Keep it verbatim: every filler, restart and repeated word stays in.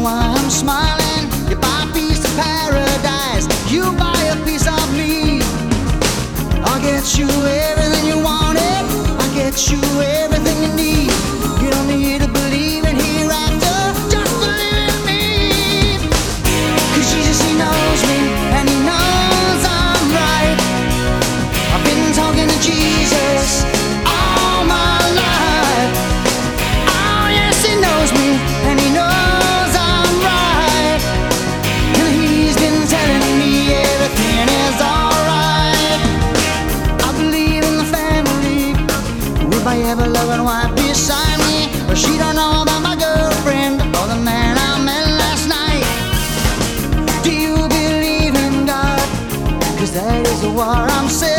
why I'm smiling. You buy a piece of paradise, you buy a piece of me. I'll get you everything you wanted, I'll get you everything you need. You don't need to believe in hereafter, just believe in me. Cause Jesus, he knows me, and he knows I'm right. I've been talking to Jesus all my life. Oh yes, he knows me, and he knows I'm right. And he's been telling me everything is alright. I believe in the family, with my ever-loving wife beside me. But she don't know about my girlfriend or the man I met last night. Do you believe in God? Cause that is what I'm saying.